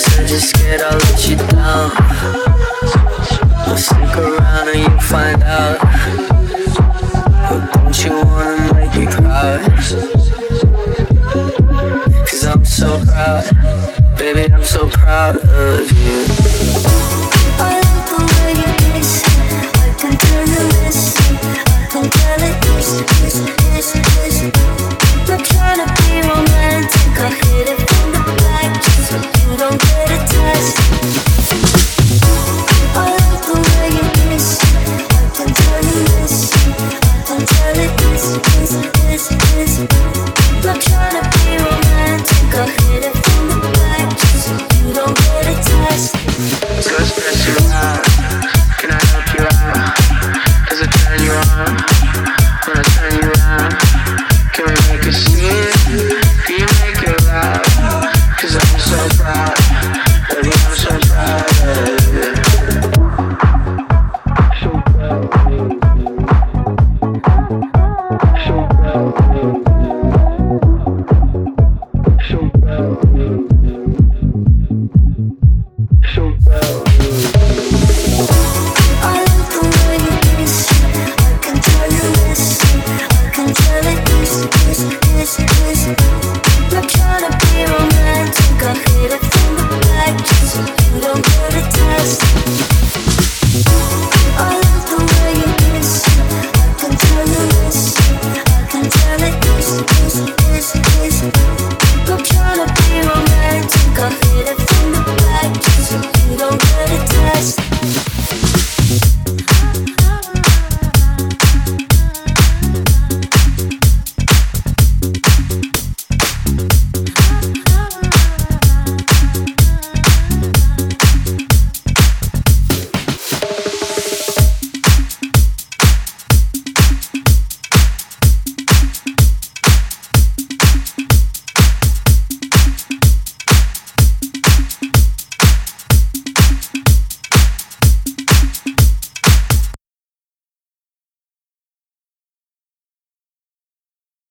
said you're scared I'll let you down. Well, stick around and you'll find out. But don't you wanna make me proud? Cause I'm so proud, baby, I'm so proud of you. I love the way you kiss. I can tell you this. I can tell it this. Not trying to be romantic. I hit it from the back just so you don't get attached. I love the way you kiss. I can tell you this. I can tell it this. Not trying to be romantic. I hit it from the back just so you don't get attached. So I stress you out. Can I help you out? Does it turn you on when I turn you around? Can we make a scene? Can you make it loud? Cause I'm so proud, baby, I'm so proud of you. So proud of you. So proud of you. So proud of you. So proud of you. I love the way you kiss. I can tell you this. I can tell it this. Not trying to be romantic. I hit it from the back just so you don't get attached.